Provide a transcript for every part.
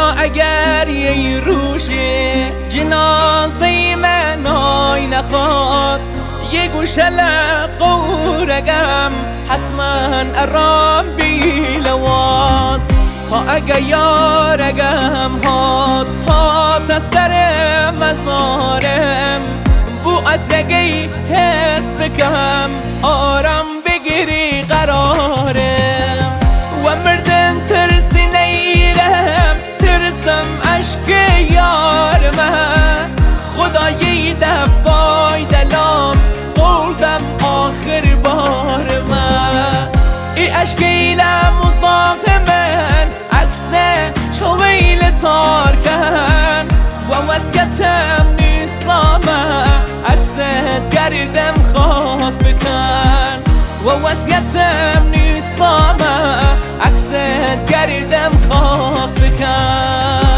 اگر یه روشه جنازه من آی نخواد یه گوشه لقورگم حتما ارام بی لواز تا اگه یارگم هات از در مزارم بو اتگی حس بکم آرام بگیری قرارم و مردن ترسی نیرم ترسم عشق یار من خدایی دبای دلام قولدم آخر بار من ای عشقی لمزاق من عکسه چویل تار کن و وسیعتم نیستامه عکست گردم خواب بکن و وسیعتم نیستامه عکست گردم خواب بکن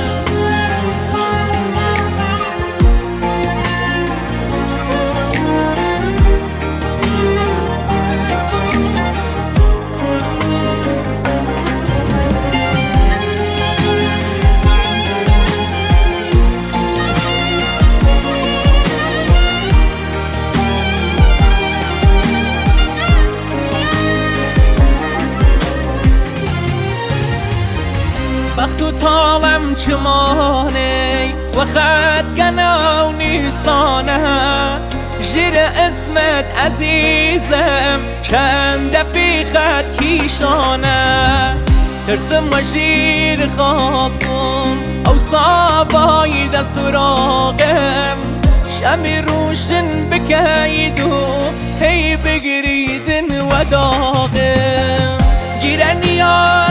وقت و طالم چمانه و خد گناو نیستانه جیر اسمت عزیزم چند فی خد کیشانه ترسم و جیر خاکم او صابای دست راقم شمی روشن بکیدو هی بگریدن و داغم گیرن یا